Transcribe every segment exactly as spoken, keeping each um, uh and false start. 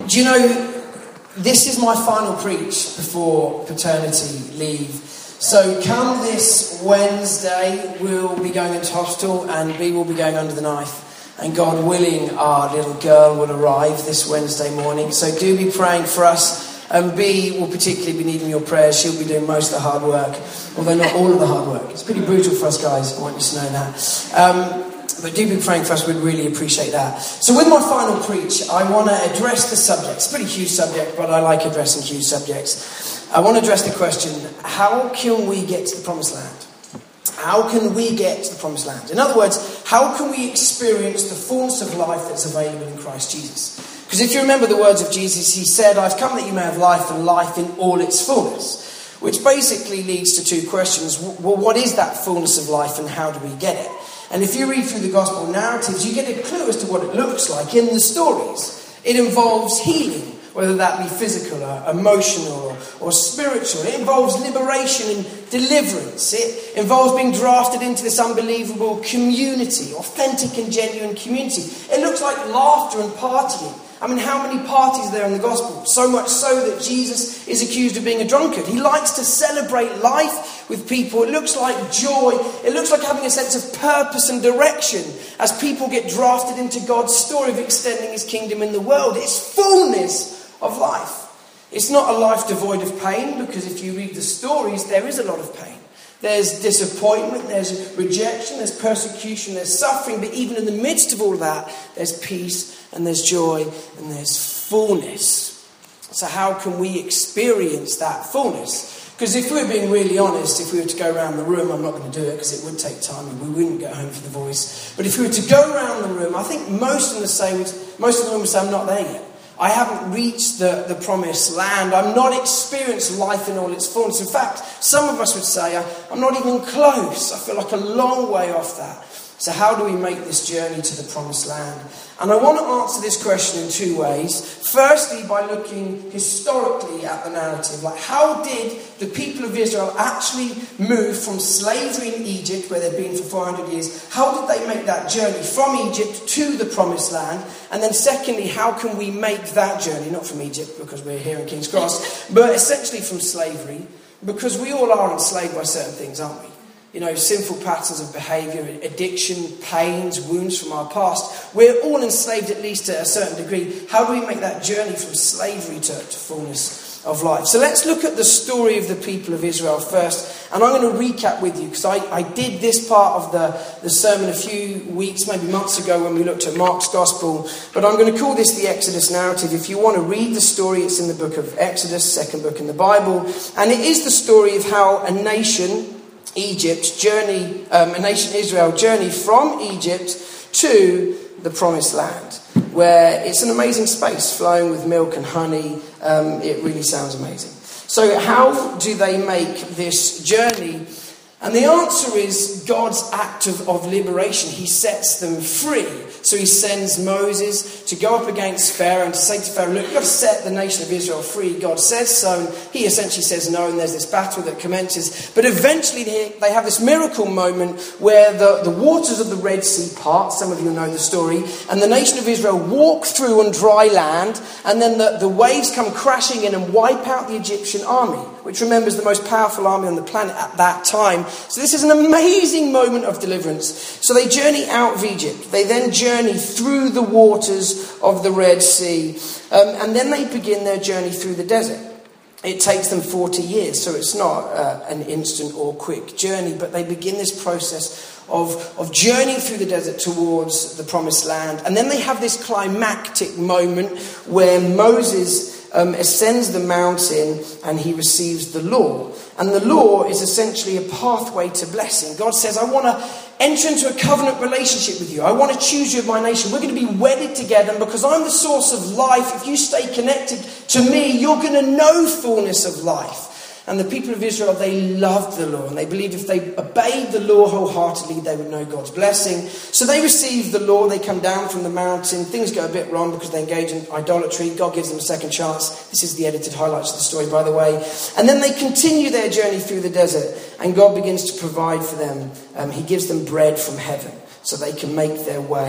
Do you know, this is my final preach before paternity leave. So come this Wednesday, we'll be going into hospital and B will be going under the knife. And God willing, our little girl will arrive this Wednesday morning. So do be praying for us. And B will particularly be needing your prayers. She'll be doing most of the hard work, although not all of the hard work. It's pretty brutal for us guys, I want you to know that. Um, but do be praying for us, we'd really appreciate that. So with my final preach, I want to address the subject. It's a pretty huge subject, but I like addressing huge subjects. I want to address the question, how can we get to the promised land? How can we get to the promised land? In other words, how can we experience the fullness of life that's available in Christ Jesus? Because if you remember the words of Jesus, he said, I've come that you may have life and life in all its fullness. Which basically leads to two questions. Well, what is that fullness of life and how do we get it? And if you read through the gospel narratives, you get a clue as to what it looks like in the stories. It involves healing, whether that be physical or emotional or, or spiritual. It involves liberation and deliverance. It involves being drafted into this unbelievable community, authentic and genuine community. It looks like laughter and partying. I mean, how many parties are there in the gospel? So much so that Jesus is accused of being a drunkard. He likes to celebrate life with people. It looks like joy. It looks like having a sense of purpose and direction as people get drafted into God's story of extending his kingdom in the world. It's fullness of life. It's not a life devoid of pain, because if you read the stories, there is a lot of pain. There's disappointment, there's rejection, there's persecution, there's suffering. But even in the midst of all that, there's peace and there's joy and there's fullness. So how can we experience that fullness? Because if we were being really honest, if we were to go around the room, I'm not going to do it because it would take time and we wouldn't get home for the voice. But if we were to go around the room, I think most of them would say, most of them would say, I'm not there yet. I haven't reached the, the promised land. I'm not experienced life in all its fullness. In fact, some of us would say, I'm not even close. I feel like a long way off that. So how do we make this journey to the promised land? And I want to answer this question in two ways. Firstly, by looking historically at the narrative. Like, how did the people of Israel actually move from slavery in Egypt, where they'd been for four hundred years? How did they make that journey from Egypt to the promised land? And then secondly, how can we make that journey, not from Egypt, because we're here in King's Cross, but essentially from slavery? Because we all are enslaved by certain things, aren't we? You know, sinful patterns of behaviour, addiction, pains, wounds from our past. We're all enslaved at least to a certain degree. How do we make that journey from slavery to, to fullness of life? So let's look at the story of the people of Israel first. And I'm going to recap with you, because I, I did this part of the, the sermon a few weeks, maybe months ago, when we looked at Mark's Gospel. But I'm going to call this the Exodus narrative. If you want to read the story, it's in the book of Exodus, second book in the Bible. And it is the story of how a nation, Egypt, journey, um, a nation Israel, journey from Egypt to the promised land, where it's an amazing space flowing with milk and honey. Um, it really sounds amazing. So how do they make this journey? And the answer is God's act of, of liberation. He sets them free. So he sends Moses to go up against Pharaoh and to say to Pharaoh, look, you've got to set the nation of Israel free. God says so, and he essentially says no, and there's this battle that commences. But eventually they have this miracle moment where the, the waters of the Red Sea part. Some of you know the story. And the nation of Israel walk through on dry land, and then the, the waves come crashing in and wipe out the Egyptian army, which, remember, is the most powerful army on the planet at that time. So this is an amazing moment of deliverance. So they journey out of Egypt. They then journey through the waters of the Red Sea. Um, and then they begin their journey through the desert. It takes them forty years, so it's not uh, an instant or quick journey. But they begin this process of, of journeying through the desert towards the promised land. And then they have this climactic moment where Moses Um, ascends the mountain and he receives the law. And the law is essentially a pathway to blessing. God says, I want to enter into a covenant relationship with you. I want to choose you as my nation. We're going to be wedded together. And because I'm the source of life, if you stay connected to me, you're going to know fullness of life. And the people of Israel, they loved the law. And they believed if they obeyed the law wholeheartedly, they would know God's blessing. So they receive the law. They come down from the mountain. Things go a bit wrong because they engage in idolatry. God gives them a second chance. This is the edited highlights of the story, by the way. And then they continue their journey through the desert. And God begins to provide for them. Um, he gives them bread from heaven so they can make their way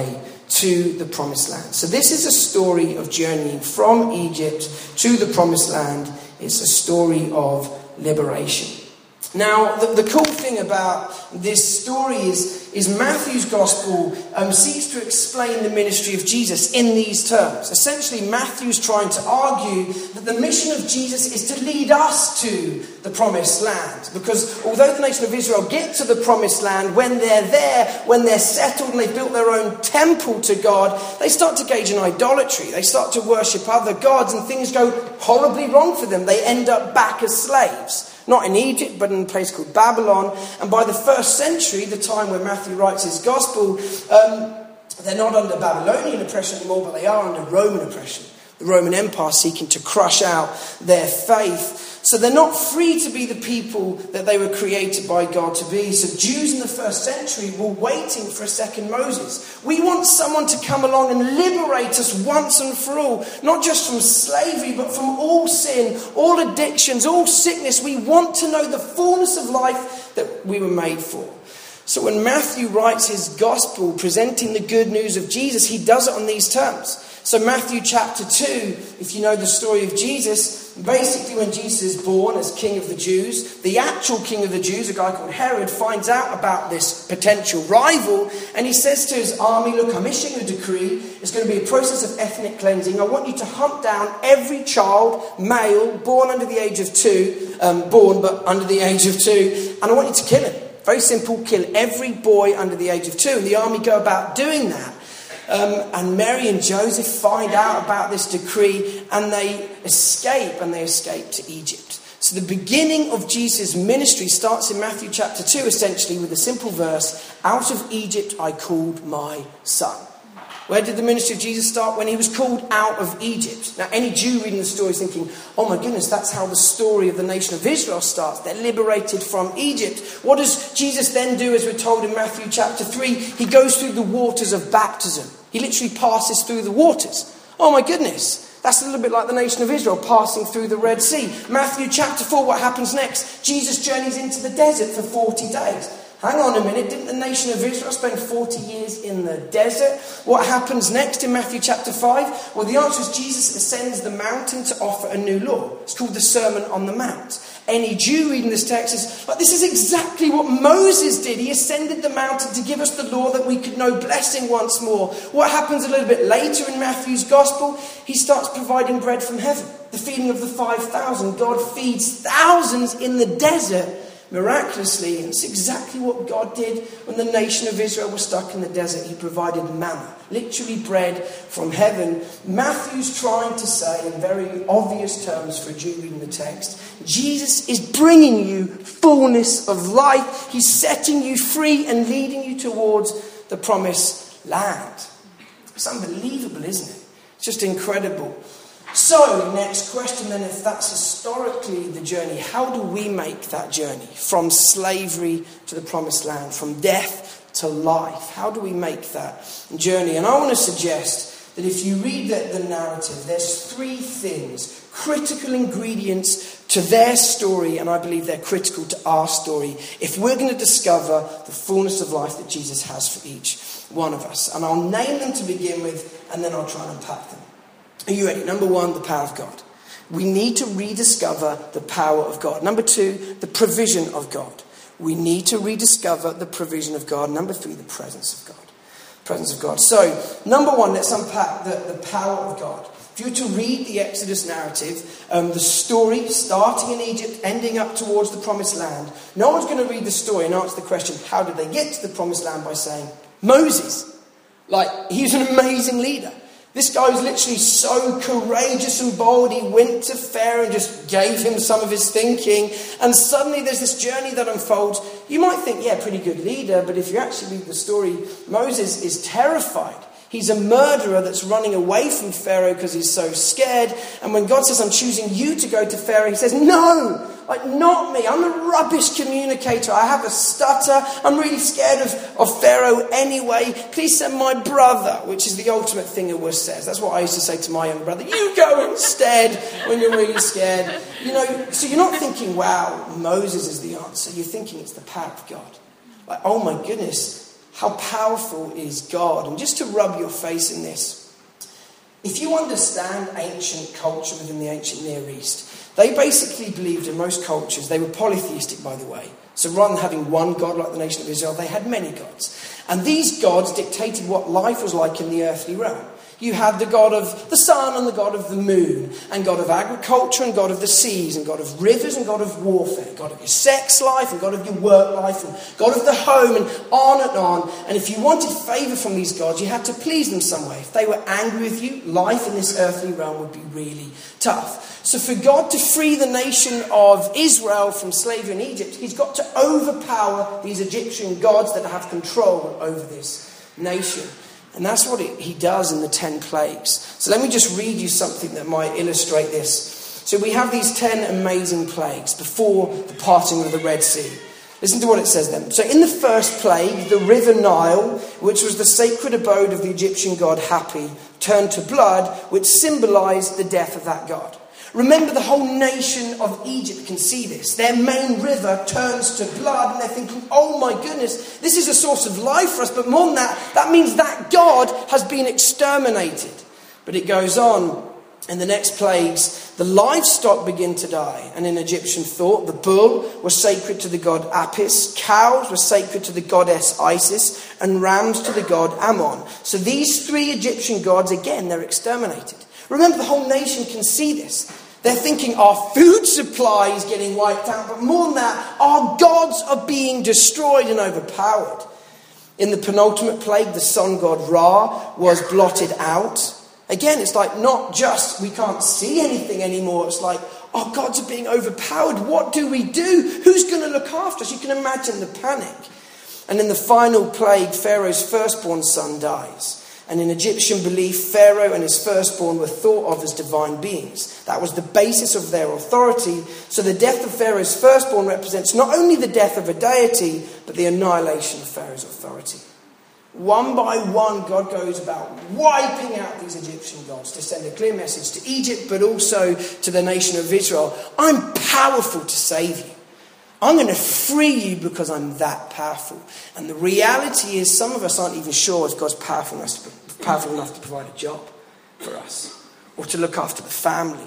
to the promised land. So this is a story of journeying from Egypt to the promised land. It's a story of liberation. Now, the, the cool thing about this story is, is Matthew's gospel um, seeks to explain the ministry of Jesus in these terms. Essentially, Matthew's trying to argue that the mission of Jesus is to lead us to the promised land. Because although the nation of Israel get to the promised land, when they're there, when they're settled and they've built their own temple to God, they start to engage in idolatry. They start to worship other gods and things go horribly wrong for them. They end up back as slaves. Not in Egypt, but in a place called Babylon. And by the first century, the time when Matthew writes his gospel, um, they're not under Babylonian oppression anymore, but they are under Roman oppression. The Roman Empire seeking to crush out their faith. So they're not free to be the people that they were created by God to be. So Jews in the first century were waiting for a second Moses. We want someone to come along and liberate us once and for all. Not just from slavery, but from all sin, all addictions, all sickness. We want to know the fullness of life that we were made for. So when Matthew writes his gospel presenting the good news of Jesus, he does it on these terms. So Matthew chapter two, if you know the story of Jesus, basically when Jesus is born as king of the Jews, the actual king of the Jews, a guy called Herod, finds out about this potential rival, and he says to his army, look, I'm issuing a decree. It's going to be a process of ethnic cleansing. I want you to hunt down every child, male, born under the age of two, um, born but under the age of two, and I want you to kill him. Very simple, kill every boy under the age of two. And the army go about doing that. Um, and Mary and Joseph find out about this decree and they escape, and they escape to Egypt. So the beginning of Jesus' ministry starts in Matthew chapter two, essentially with a simple verse, out of Egypt I called my son. Where did the ministry of Jesus start? When he was called out of Egypt. Now, any Jew reading the story is thinking, oh my goodness, that's how the story of the nation of Israel starts. They're liberated from Egypt. What does Jesus then do, as we're told in Matthew chapter three? He goes through the waters of baptism. He literally passes through the waters. Oh my goodness. That's a little bit like the nation of Israel passing through the Red Sea. Matthew chapter four, what happens next? Jesus journeys into the desert for forty days. Hang on a minute, didn't the nation of Israel spend forty years in the desert? What happens next in Matthew chapter five? Well, the answer is Jesus ascends the mountain to offer a new law. It's called the Sermon on the Mount. Any Jew reading this text is like, this is exactly what Moses did. He ascended the mountain to give us the law that we could know blessing once more. What happens a little bit later in Matthew's gospel? He starts providing bread from heaven. The feeding of the five thousand. God feeds thousands in the desert miraculously. And it's exactly what God did when the nation of Israel was stuck in the desert. He provided manna, literally bread from heaven. Matthew's trying to say, in very obvious terms for a Jew reading the text, Jesus is bringing you fullness of life. He's setting you free and leading you towards the promised land. It's unbelievable, isn't it? It's just incredible. So, next question then, if that's historically the journey, how do we make that journey from slavery to the promised land, from death to life? How do we make that journey? And I want to suggest that if you read the, the narrative, there's three things, critical ingredients to their story, and I believe they're critical to our story, if we're going to discover the fullness of life that Jesus has for each one of us. And I'll name them to begin with, and then I'll try and unpack them. Are you ready? Number one, the power of God. We need to rediscover the power of God. Number two, the provision of God. We need to rediscover the provision of God. Number three, the presence of God. Presence of God. So, number one, let's unpack the, the power of God. If you were to read the Exodus narrative, um, the story starting in Egypt, ending up towards the promised land, no one's going to read the story and answer the question, how did they get to the promised land, by saying, Moses. Like, he's an amazing leader. This guy was literally so courageous and bold. He went to Pharaoh and just gave him some of his thinking. And suddenly there's this journey that unfolds. You might think, yeah, pretty good leader. But if you actually read the story, Moses is terrified. He's a murderer that's running away from Pharaoh because he's so scared. And when God says, I'm choosing you to go to Pharaoh, he says, no, like not me. I'm a rubbish communicator. I have a stutter. I'm really scared of, of Pharaoh anyway. Please send my brother, which is the ultimate thing a wuss says. That's what I used to say to my young brother. You go instead when you're really scared. You know, so you're not thinking, wow, Moses is the answer. You're thinking it's the power of God. Like, oh my goodness. How powerful is God? And just to rub your face in this, if you understand ancient culture within the ancient Near East, they basically believed in most cultures, they were polytheistic, by the way. So rather than having one God like the nation of Israel, they had many gods. And these gods dictated what life was like in the earthly realm. You had the God of the sun and the God of the moon, and God of agriculture and God of the seas, and God of rivers and God of warfare, God of your sex life and God of your work life, and God of the home, and on and on. And if you wanted favour from these gods, you had to please them some way. If they were angry with you, life in this earthly realm would be really tough. So for God to free the nation of Israel from slavery in Egypt, he's got to overpower these Egyptian gods that have control over this nation. And that's what it, he does in the ten plagues. So let me just read you something that might illustrate this. So we have these ten amazing plagues before the parting of the Red Sea. Listen to what it says then. So in the first plague, the river Nile, which was the sacred abode of the Egyptian god Hapi, turned to blood, which symbolized the death of that god. Remember, the whole nation of Egypt can see this. Their main river turns to blood, and they're thinking, oh my goodness, this is a source of life for us. But more than that, that means that God has been exterminated. But it goes on. In the next plagues, the livestock begin to die. And in Egyptian thought, the bull was sacred to the god Apis, cows were sacred to the goddess Isis, and rams to the god Ammon. So these three Egyptian gods, again, they're exterminated. Remember, the whole nation can see this. They're thinking our food supply is getting wiped out, but more than that, our gods are being destroyed and overpowered. In the penultimate plague, the sun god Ra was blotted out. Again, it's like not just we can't see anything anymore. It's like our gods are being overpowered. What do we do? Who's going to look after us? You can imagine the panic. And in the final plague, Pharaoh's firstborn son dies. And in Egyptian belief, Pharaoh and his firstborn were thought of as divine beings. That was the basis of their authority. So the death of Pharaoh's firstborn represents not only the death of a deity, but the annihilation of Pharaoh's authority. One by one, God goes about wiping out these Egyptian gods to send a clear message to Egypt, but also to the nation of Israel. I'm powerful to save you. I'm going to free you because I'm that powerful. And the reality is some of us aren't even sure if God's powerful enough to, powerful enough to provide a job for us, or to look after the family,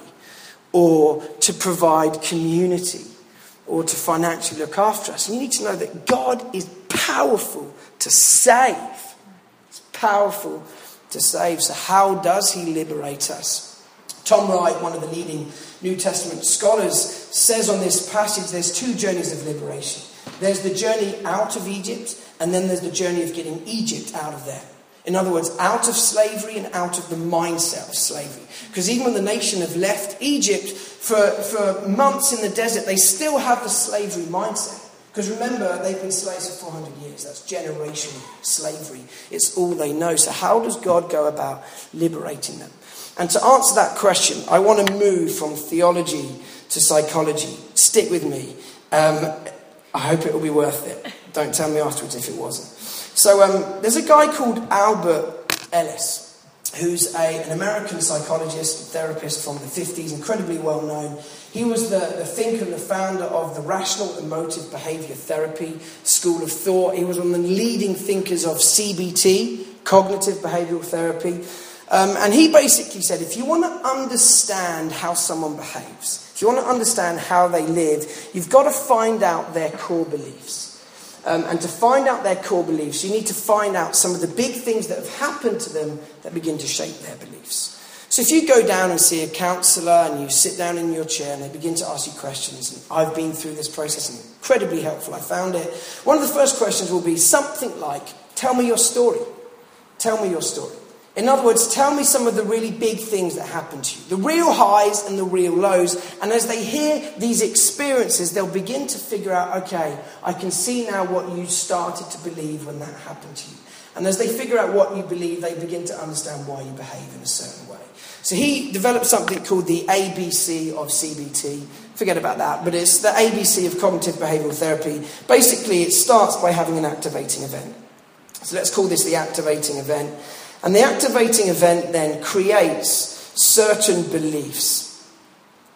or to provide community, or to financially look after us. And you need to know that God is powerful to save. It's powerful to save. So how does he liberate us? Tom Wright, one of the leading New Testament scholars, says on this passage there's two journeys of liberation. There's the journey out of Egypt, and then there's the journey of getting Egypt out of there. In other words, out of slavery and out of the mindset of slavery. Because even when the nation have left Egypt for, for months in the desert, they still have the slavery mindset. Because remember, they've been slaves for four hundred years. That's generational slavery. It's all they know. So how does God go about liberating them? And to answer that question, I want to move from theology to psychology. Stick with me. Um, I hope it will be worth it. Don't tell me afterwards if it wasn't. So um, there's a guy called Albert Ellis, who's a, an American psychologist, therapist from the fifties, incredibly well known. He was the, the thinker and the founder of the Rational Emotive Behaviour Therapy School of Thought. He was one of the leading thinkers of C B T, Cognitive Behavioural Therapy. Um, and he basically said, if you want to understand how someone behaves, if you want to understand how they live, you've got to find out their core beliefs. Um, and to find out their core beliefs, you need to find out some of the big things that have happened to them that begin to shape their beliefs. So if you go down and see a counsellor and you sit down in your chair and they begin to ask you questions, and I've been through this process and incredibly helpful, I found it. One of the first questions will be something like, tell me your story. Tell me your story. In other words, tell me some of the really big things that happened to you. The real highs and the real lows. And as they hear these experiences, they'll begin to figure out, okay, I can see now what you started to believe when that happened to you. And as they figure out what you believe, they begin to understand why you behave in a certain way. So he developed something called the A B C of C B T. Forget about that, but it's the A B C of cognitive behavioural therapy. Basically, it starts by having an activating event. So let's call this the activating event. And the activating event then creates certain beliefs.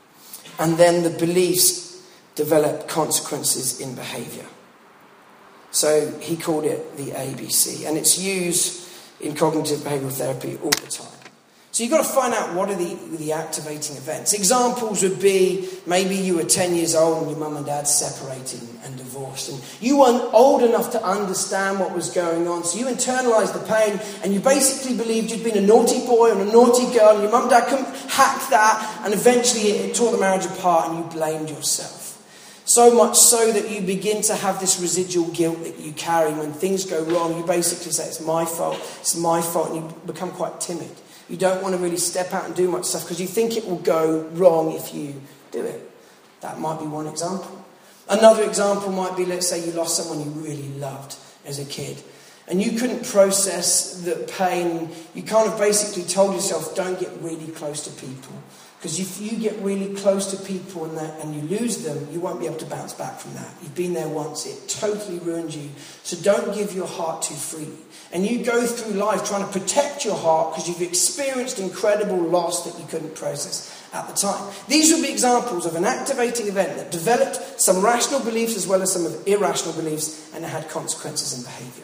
And then the beliefs develop consequences in behaviour. So he called it the A B C, and it's used in cognitive behavioural therapy all the time. So you've got to find out what are the, the activating events. Examples would be maybe you were ten years old and your mum and dad separated and divorced, and you weren't old enough to understand what was going on, so you internalised the pain and you basically believed you'd been a naughty boy and a naughty girl and your mum and dad couldn't hack that, and eventually it tore the marriage apart and you blamed yourself. So much so that you begin to have this residual guilt that you carry when things go wrong. You basically say, it's my fault, it's my fault, and you become quite timid. You don't want to really step out and do much stuff because you think it will go wrong if you do it. That might be one example. Another example might be, let's say you lost someone you really loved as a kid, and you couldn't process the pain. You kind of basically told yourself, don't get really close to people. Because if you get really close to people and, that, and you lose them, you won't be able to bounce back from that. You've been there once, it totally ruined you. So don't give your heart too freely. And you go through life trying to protect your heart because you've experienced incredible loss that you couldn't process at the time. These would be examples of an activating event that developed some rational beliefs as well as some of irrational beliefs, and it had consequences in behaviour.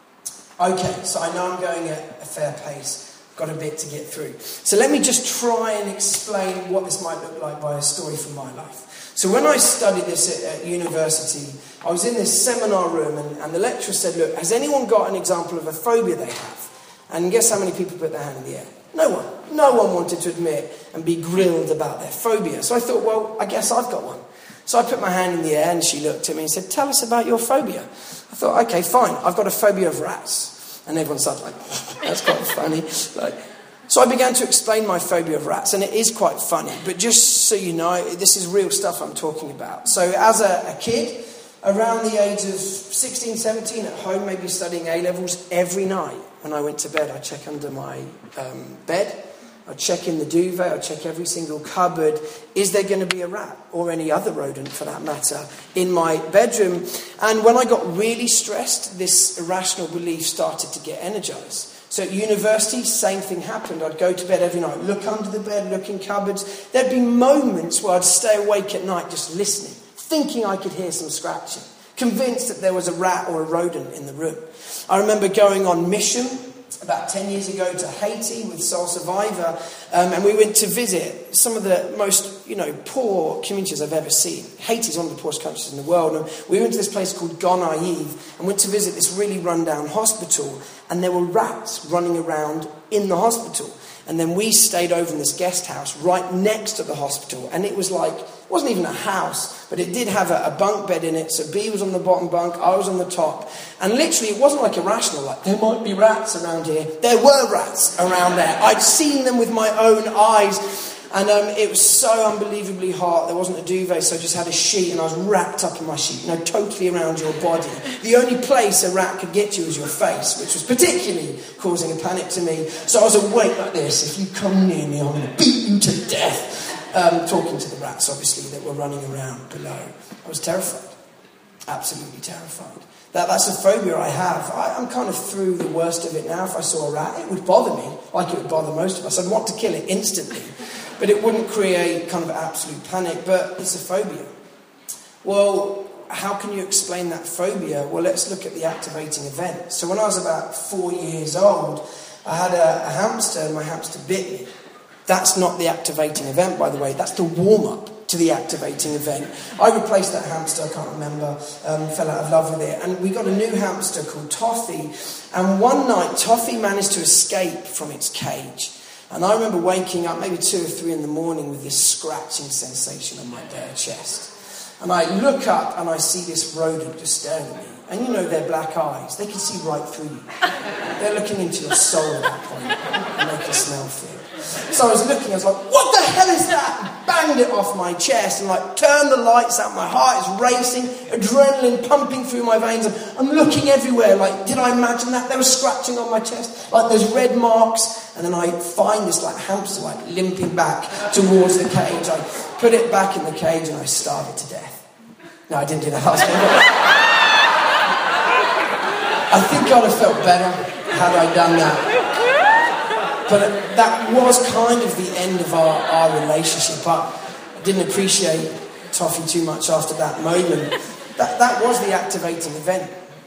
Okay, so I know I'm going at a fair pace. Got a bit to get through. So let me just try and explain what this might look like by a story from my life. So when I studied this at, at university, I was in this seminar room and, and the lecturer said, look, has anyone got an example of a phobia they have? And guess how many people put their hand in the air? No one. No one wanted to admit and be grilled about their phobia. So I thought, well, I guess I've got one. So I put my hand in the air and she looked at me and said, tell us about your phobia. I thought, okay, fine. I've got a phobia of rats. And everyone started like, that's quite funny. Like, so I began to explain my phobia of rats, and it is quite funny. But just so you know, this is real stuff I'm talking about. So as a, a kid, around the age of sixteen, seventeen, at home, maybe studying A-levels, every night when I went to bed, I'd check under my um, bed. I'd check in the duvet, I'd check every single cupboard. Is there going to be a rat, or any other rodent for that matter, in my bedroom? And when I got really stressed, this irrational belief started to get energised. So at university, same thing happened. I'd go to bed every night, look under the bed, look in cupboards. There'd be moments where I'd stay awake at night just listening, thinking I could hear some scratching, convinced that there was a rat or a rodent in the room. I remember going on mission about ten years ago to Haiti with Soul Survivor, um, and we went to visit some of the most, you know, poor communities I've ever seen. Haiti's one of the poorest countries in the world, and we went to this place called Gonaive and went to visit this really run-down hospital, and there were rats running around in the hospital. And then we stayed over in this guest house right next to the hospital, and it was like, it wasn't even a house, but it did have a, a bunk bed in it. So B was on the bottom bunk, I was on the top, and literally it wasn't like irrational, like there might be rats around here. There were rats around there. I'd seen them with my own eyes. And um, it was so unbelievably hot. There wasn't a duvet, so I just had a sheet, and I was wrapped up in my sheet, you know, totally around your body. The only place a rat could get you was your face, which was particularly causing a panic to me. So I was awake like this. If you come near me, I'm going to beat you to death. Um, talking to the rats, obviously, that were running around below. I was terrified. Absolutely terrified. That, that's a phobia I have. I, I'm kind of through the worst of it now. If I saw a rat, it would bother me, like it would bother most of us. I'd want to kill it instantly. But it wouldn't create kind of absolute panic, but it's a phobia. Well, how can you explain that phobia? Well, let's look at the activating event. So when I was about four years old, I had a, a hamster, and my hamster bit me. That's not the activating event, by the way. That's the warm-up to the activating event. I replaced that hamster, I can't remember, um, fell out of love with it. And we got a new hamster called Toffee. And one night, Toffee managed to escape from its cage. And I remember waking up maybe two or three in the morning with this scratching sensation on my bare chest. And I look up and I see this rodent just staring at me. And you know their black eyes, they can see right through you. They're looking into your soul at that point, and they can smell fear. So I was looking, I was like, what the hell is that? Banged it off my chest and like turned the lights out. My heart is racing, adrenaline pumping through my veins. I'm looking everywhere, like, did I imagine that? There was scratching on my chest, like there's red marks. And then I find this like hamster like limping back towards the cage. I put it back in the cage and I starve it to death. No, I didn't do that. I think I'd have felt better had I done that. But that was kind of the end of our, our relationship. I didn't appreciate Toffee too much after that moment. That, that was the activating event.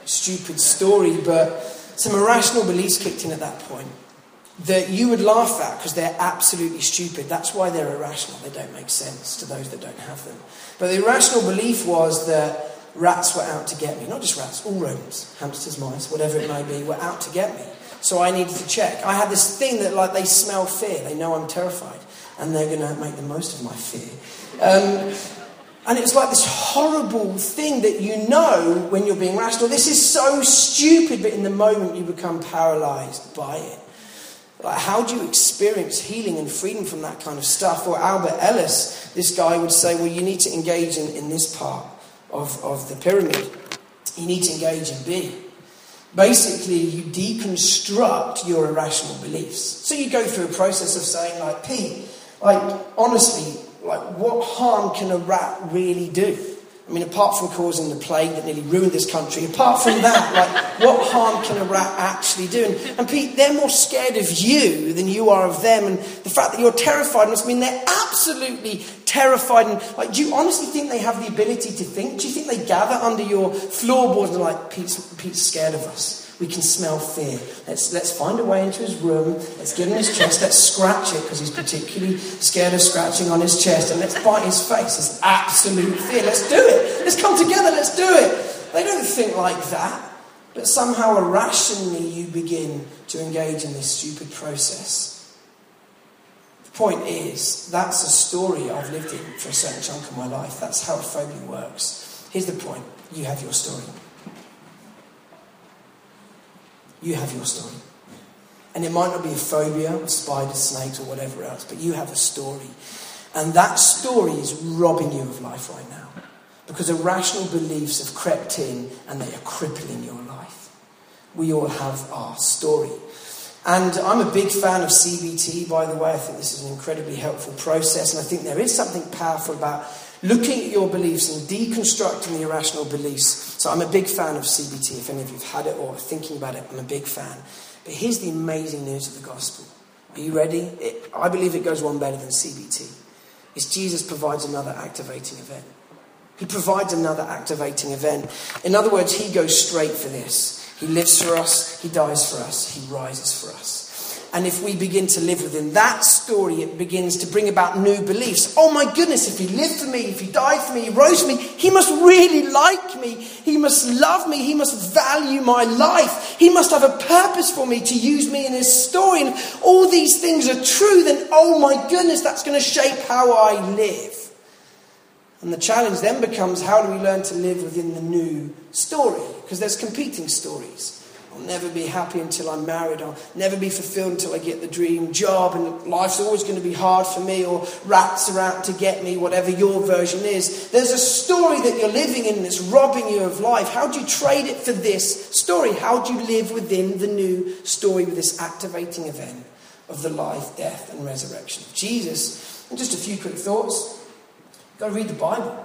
stupid story, but some irrational beliefs kicked in at that point that you would laugh at because they're absolutely stupid. That's why they're irrational. They don't make sense to those that don't have them. But the irrational belief was that rats were out to get me. Not just rats, all rodents, hamsters, mice, whatever it may be, were out to get me. So I needed to check. I had this thing that, like, they smell fear. They know I'm terrified. And they're going to make the most of my fear. Um, and it's like this horrible thing that you know when you're being rational. This is so stupid, but in the moment you become paralysed by it. Like, how do you experience healing and freedom from that kind of stuff? Or Albert Ellis, this guy would say, well, you need to engage in, in this part of, of the pyramid. You need to engage in B. Basically, you deconstruct your irrational beliefs. So you go through a process of saying, like, Pete, like, honestly, like, what harm can a rat really do? I mean, apart from causing the plague that nearly ruined this country, apart from that, like, what harm can a rat actually do? And, and Pete, they're more scared of you than you are of them. And the fact that you're terrified must mean they're absolutely terrified. And, like, do you honestly think they have the ability to think? Do you think they gather under your floorboards and are like, Pete's, Pete's scared of us? We can smell fear. Let's let's find a way into his room. Let's get in his chest. Let's scratch it because he's particularly scared of scratching on his chest. And let's bite his face. It's absolute fear. Let's do it. Let's come together. Let's do it. They don't think like that. But somehow irrationally you begin to engage in this stupid process. The point is, that's a story I've lived in for a certain chunk of my life. That's how phobia works. Here's the point. You have your story. You have your story. And it might not be a phobia of spiders, snakes or whatever else, but you have a story. And that story is robbing you of life right now. Because irrational beliefs have crept in and they are crippling your life. We all have our story. And I'm a big fan of C B T, by the way. I think this is an incredibly helpful process. And I think there is something powerful about looking at your beliefs and deconstructing the irrational beliefs. So I'm a big fan of C B T. If any of you have had it or are thinking about it, I'm a big fan. But here's the amazing news of the gospel. Are you ready? It, I believe it goes one better than C B T. It's Jesus provides another activating event. He provides another activating event. In other words, he goes straight for this. He lives for us. He dies for us. He rises for us. And if we begin to live within that story, it begins to bring about new beliefs. Oh my goodness, if he lived for me, if he died for me, he rose for me, he must really like me. He must love me. He must value my life. He must have a purpose for me to use me in his story. And if all these things are true, then oh my goodness, that's going to shape how I live. And the challenge then becomes, how do we learn to live within the new story? Because there's competing stories. I'll never be happy until I'm married. I'll never be fulfilled until I get the dream job. And life's always going to be hard for me. Or rats are out to get me, whatever your version is. There's a story that you're living in that's robbing you of life. How do you trade it for this story? How do you live within the new story with this activating event of the life, death and resurrection of Jesus? And just a few quick thoughts. You've got to read the Bible.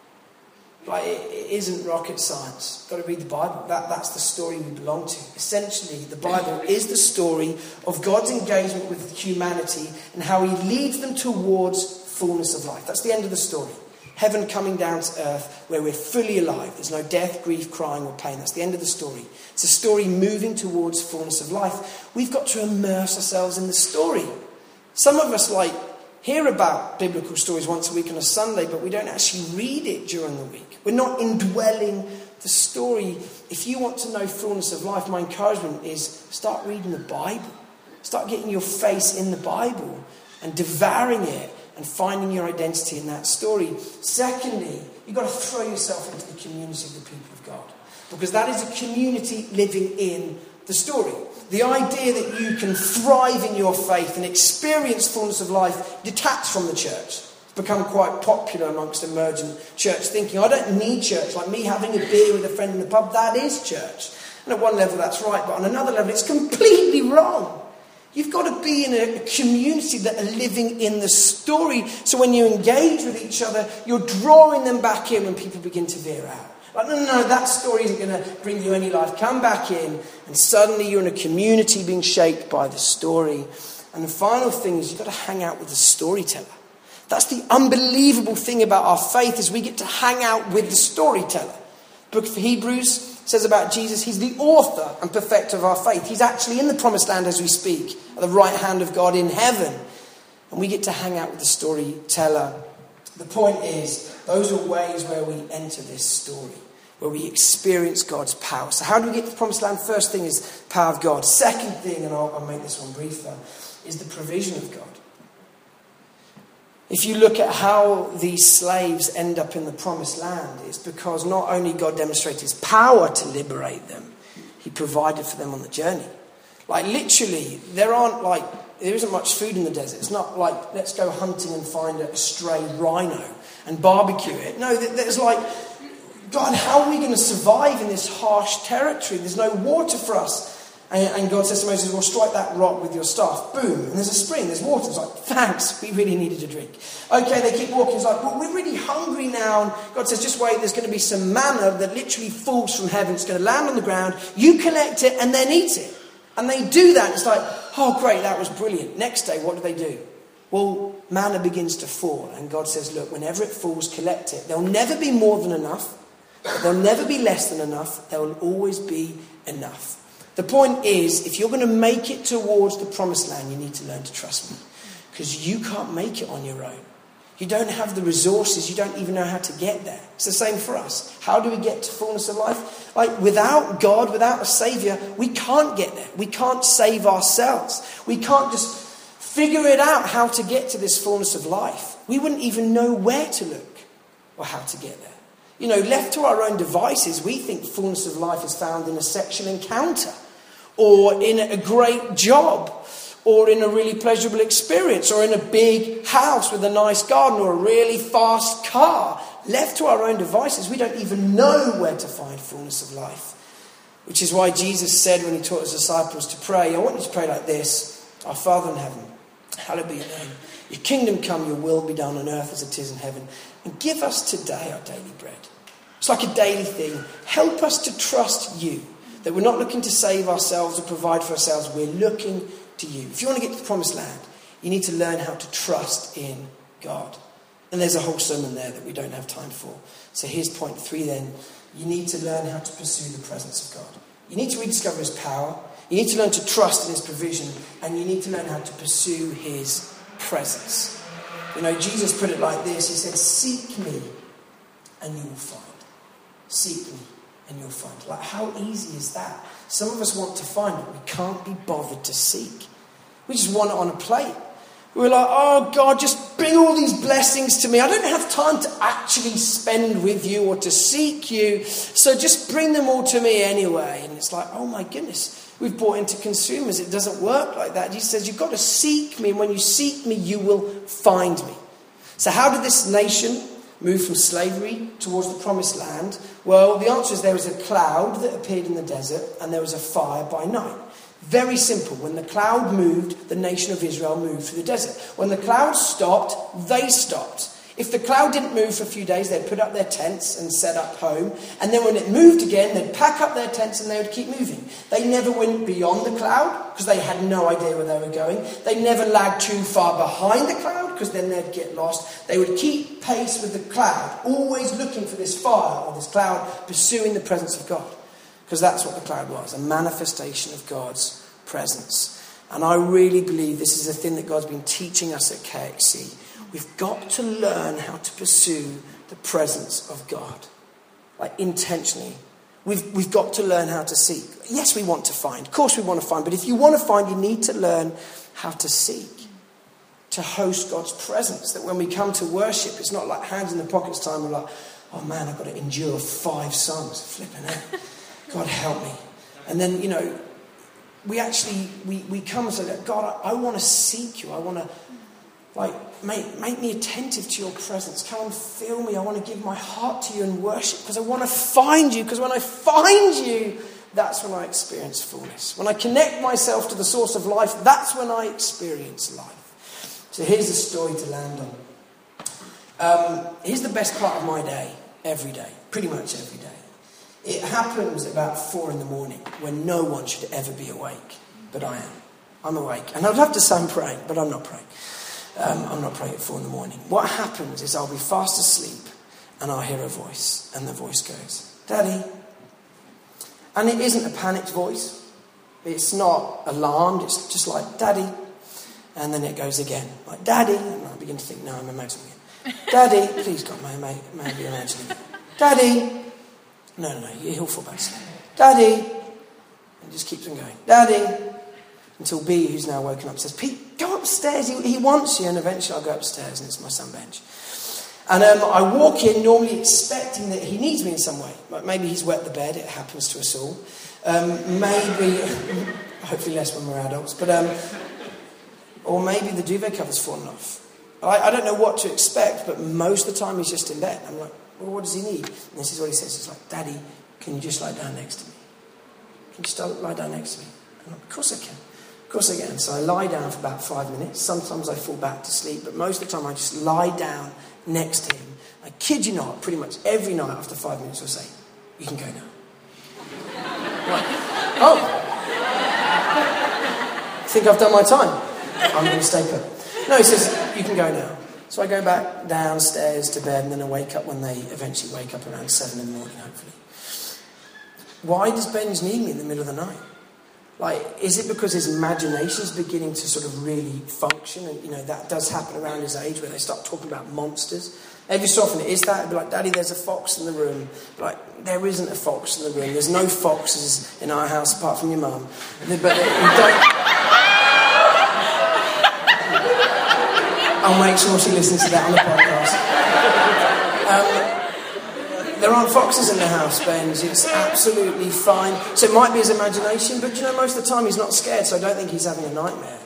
Like, it, it isn't rocket science. You've got to read the Bible. That, that's the story we belong to. Essentially, the Bible is the story of God's engagement with humanity and how he leads them towards fullness of life. That's the end of the story. Heaven coming down to earth where we're fully alive. There's no death, grief, crying or pain. That's the end of the story. It's a story moving towards fullness of life. We've got to immerse ourselves in the story. Some of us, like, hear about biblical stories once a week on a Sunday, but we don't actually read it during the week. We're not indwelling the story. If you want to know fullness of life, my encouragement is start reading the Bible. Start getting your face in the Bible and devouring it and finding your identity in that story. Secondly, you've got to throw yourself into the community of the people of God, because that is a community living in the story. The idea that you can thrive in your faith and experience fullness of life detached from the church. It's become quite popular amongst emergent church thinking. I don't need church. Like me having a beer with a friend in the pub, that is church. And at one level that's right, but on another level it's completely wrong. You've got to be in a community that are living in the story. So when you engage with each other, you're drawing them back in when people begin to veer out. Like, no, no, no, that story isn't going to bring you any life. Come back in, and suddenly you're in a community being shaped by the story. And the final thing is you've got to hang out with the storyteller. That's the unbelievable thing about our faith, is we get to hang out with the storyteller. Book of Hebrews, says about Jesus, he's the author and perfecter of our faith. He's actually in the promised land as we speak, at the right hand of God in heaven. And we get to hang out with the storyteller. The point is, those are ways where we enter this story, where we experience God's power. So how do we get to the promised land? First thing is power of God. Second thing, and I'll, I'll make this one briefer, is the provision of God. If you look at how these slaves end up in the promised land, it's because not only God demonstrated his power to liberate them, he provided for them on the journey. Like literally, there aren't like, there isn't much food in the desert. It's not like, let's go hunting and find a stray rhino and barbecue it. No, there's like, God, how are we going to survive in this harsh territory? There's no water for us. And God says to Moses, well, strike that rock with your staff. Boom. And there's a spring, there's water. It's like, thanks, we really needed a drink. Okay, they keep walking. It's like, well, we're really hungry now. And God says, just wait, there's going to be some manna that literally falls from heaven. It's going to land on the ground. You collect it and then eat it. And they do that. It's like, oh, great, that was brilliant. Next day, what do they do? Well, manna begins to fall. And God says, look, whenever it falls, collect it. There'll never be more than enough. But there'll never be less than enough. There will always be enough. The point is, if you're going to make it towards the promised land, you need to learn to trust me. Because you can't make it on your own. You don't have the resources. You don't even know how to get there. It's the same for us. How do we get to fullness of life? Like, without God, without a saviour, we can't get there. We can't save ourselves. We can't just figure it out how to get to this fullness of life. We wouldn't even know where to look or how to get there. You know, left to our own devices, we think fullness of life is found in a sexual encounter, or in a great job, or in a really pleasurable experience, or in a big house with a nice garden, or a really fast car. Left to our own devices, we don't even know where to find fullness of life. Which is why Jesus said when he taught his disciples to pray, I want you to pray like this: Our Father in heaven, hallowed be your name. Your kingdom come, your will be done on earth as it is in heaven. And give us today our daily bread. It's like a daily thing. Help us to trust you. That we're not looking to save ourselves or provide for ourselves. We're looking to you. If you want to get to the promised land, you need to learn how to trust in God. And there's a whole sermon there that we don't have time for. So here's point three then. You need to learn how to pursue the presence of God. You need to rediscover his power. You need to learn to trust in his provision. And you need to learn how to pursue his presence. You know, Jesus put it like this. He said, seek me and you will find. Seek me and you'll find. Like, how easy is that? Some of us want to find, but we can't be bothered to seek. We just want it on a plate. We're like, oh God, just bring all these blessings to me. I don't have time to actually spend with you or to seek you. So just bring them all to me anyway. And it's like, oh my goodness, we've bought into consumers. It doesn't work like that. He says, you've got to seek me. And when you seek me, you will find me. So how did this nation move from slavery towards the promised land? Well, the answer is there was a cloud that appeared in the desert and there was a fire by night. Very simple. When the cloud moved, the nation of Israel moved through the desert. When the cloud stopped, they stopped. If the cloud didn't move for a few days, they'd put up their tents and set up home. And then when it moved again, they'd pack up their tents and they would keep moving. They never went beyond the cloud because they had no idea where they were going. They never lagged too far behind the cloud because then they'd get lost. They would keep pace with the cloud, always looking for this fire or this cloud, pursuing the presence of God. Because that's what the cloud was, a manifestation of God's presence. And I really believe this is a thing that God's been teaching us at K X C. We've got to learn how to pursue the presence of God. Like, intentionally. We've, we've got to learn how to seek. Yes, we want to find. Of course we want to find. But if you want to find, you need to learn how to seek. To host God's presence. That when we come to worship, it's not like hands in the pockets time. We're like, oh man, I've got to endure five songs. Flipping out. God help me. And then, you know, we actually, we, we come and say, God, I, I want to seek you. I want to, like, make, make me attentive to your presence. Come and fill me. I want to give my heart to you and worship because I want to find you. Because when I find you, that's when I experience fullness. When I connect myself to the source of life, that's when I experience life. So here's a story to land on. Um, here's the best part of my day, every day, pretty much every day. It happens about four in the morning when no one should ever be awake. But I am. I'm awake. And I'd love to say I'm praying, but I'm not praying. Um, I'm not praying at four in the morning. What happens is I'll be fast asleep and I'll hear a voice. And the voice goes, Daddy. And it isn't a panicked voice. It's not alarmed. It's just like, Daddy. And then it goes again, like, Daddy. And I begin to think, no, I'm imagining it. Daddy. Please, God, may, may, may I be imagining it. Daddy. No, no, no, he'll fall back asleep. Daddy. And just keeps on going. Daddy. Until B, who's now woken up, says, Pete, go upstairs. He, he wants you. And eventually I'll go upstairs and it's my son Benj. And um, I walk in normally expecting that he needs me in some way. Like maybe he's wet the bed. It happens to us all. Um, maybe, hopefully less when we're adults. But, um, or maybe the duvet cover's fallen off. I, I don't know what to expect, but most of the time he's just in bed. I'm like, well, what does he need? And this is what he says. He's like, Daddy, can you just lie down next to me? Can you just lie down next to me? I'm like, of course I can. Of course I can. So I lie down for about five minutes. Sometimes I fall back to sleep, but most of the time I just lie down next to him. I kid you not, pretty much every night after five minutes he'll say, you can go now. Like, oh. Think I've done my time? I'm going to stay put. No, he says, you can go now. So I go back downstairs to bed and then I wake up when they eventually wake up around seven in the morning, hopefully. Why does Benj need me in the middle of the night? Like, is it because his imagination's beginning to sort of really function? And, you know, that does happen around his age where they start talking about monsters. Every so often it is that. It'd be like, Daddy, there's a fox in the room. Like, there isn't a fox in the room. There's no foxes in our house apart from your mum. But we don't... I'll make sure she listens to that on the podcast. Um, There aren't foxes in the house, Benj. It's absolutely fine. So it might be his imagination, but you know, most of the time he's not scared, so I don't think he's having a nightmare.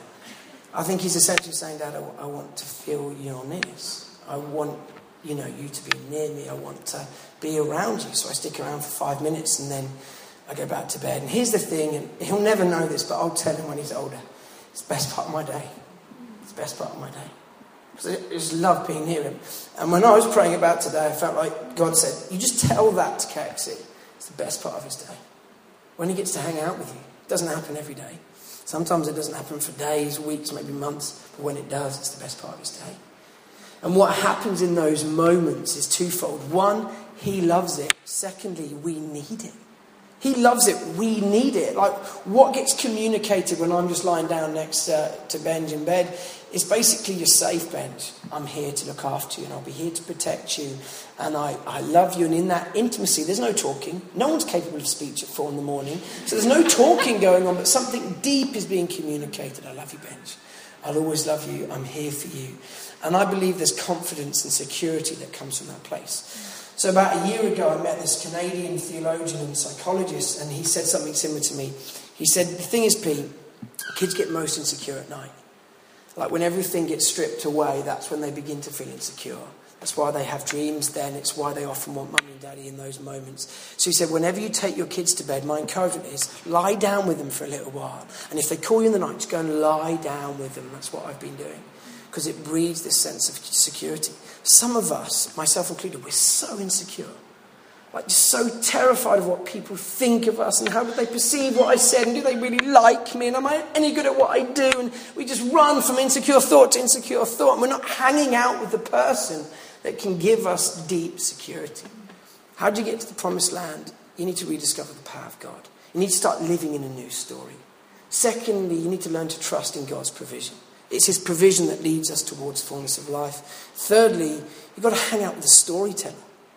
I think he's essentially saying, Dad, I, I want to feel your nearness. I want, you know, you to be near me. I want to be around you. So I stick around for five minutes and then I go back to bed. And here's the thing, and he'll never know this, but I'll tell him when he's older. It's the best part of my day. It's the best part of my day. I just love being near him. And when I was praying about today, I felt like God said, you just tell that to K X C. It's the best part of his day. When he gets to hang out with you. It doesn't happen every day. Sometimes it doesn't happen for days, weeks, maybe months. But when it does, it's the best part of his day. And what happens in those moments is twofold. One, he loves it. Secondly, we need it. He loves it. We need it. Like, what gets communicated when I'm just lying down next uh, to Benj in bed is basically, you're safe, Benj. I'm here to look after you and I'll be here to protect you. And I, I love you. And in that intimacy, there's no talking. No one's capable of speech at four in the morning. So there's no talking going on, but something deep is being communicated. I love you, Benj. I'll always love you. I'm here for you. And I believe there's confidence and security that comes from that place. So about a year ago, I met this Canadian theologian and psychologist, and he said something similar to me. He said, the thing is, Pete, kids get most insecure at night. Like when everything gets stripped away, that's when they begin to feel insecure. That's why they have dreams then. It's why they often want mummy and daddy in those moments. So he said, whenever you take your kids to bed, my encouragement is lie down with them for a little while. And if they call you in the night, just go and lie down with them. That's what I've been doing. Because it breeds this sense of security. Some of us, myself included, we're so insecure. Like, just so terrified of what people think of us and how do they perceive what I said and do they really like me and am I any good at what I do? And we just run from insecure thought to insecure thought and we're not hanging out with the person that can give us deep security. How do you get to the promised land? You need to rediscover the power of God. You need to start living in a new story. Secondly, you need to learn to trust in God's provision. It's his provision that leads us towards fullness of life. Thirdly, you've got to hang out with the storyteller.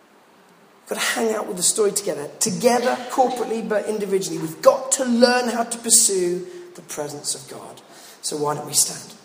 You've got to hang out with the story together. Together, corporately, but individually. We've got to learn how to pursue the presence of God. So why don't we stand?